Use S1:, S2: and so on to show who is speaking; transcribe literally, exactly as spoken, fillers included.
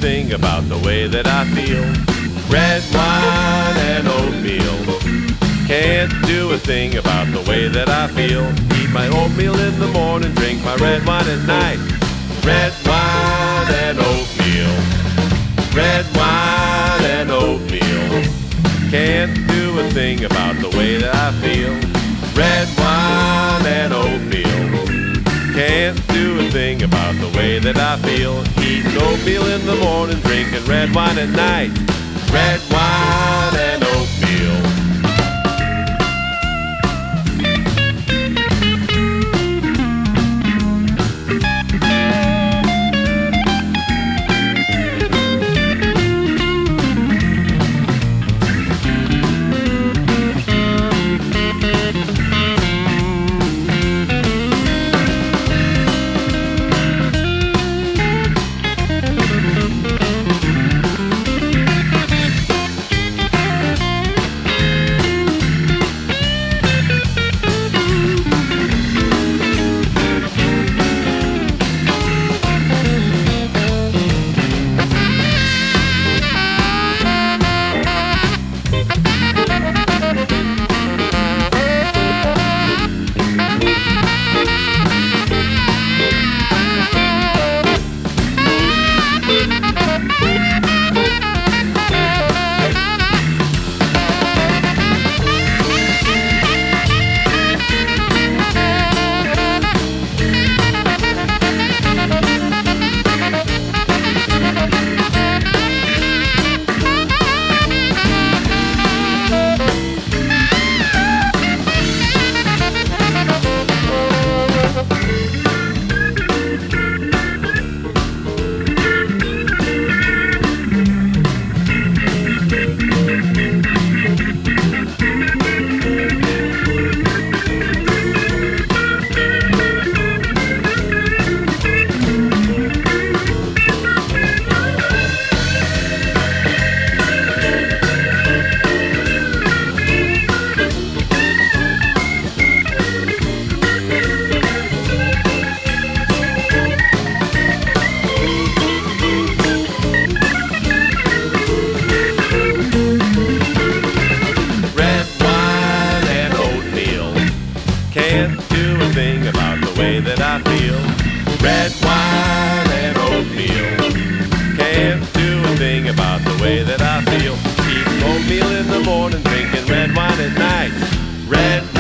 S1: thing about the way that I feel. Red wine and oatmeal. Can't do a thing about the way that I feel. Eat my oatmeal in the morning, drink my red wine at night. Red wine and oatmeal. Red wine and oatmeal. Can't do a thing about the way that I feel. Red wine and oatmeal. Can't do a thing about the way that I feel. Eating oatmeal in the morning, drinking red wine at night. Red wine and oatmeal. Can't do a thing about the way that I feel. Red wine and oatmeal. Can't do a thing about the way that I feel. Eating oatmeal in the morning, drinking red wine at night. Red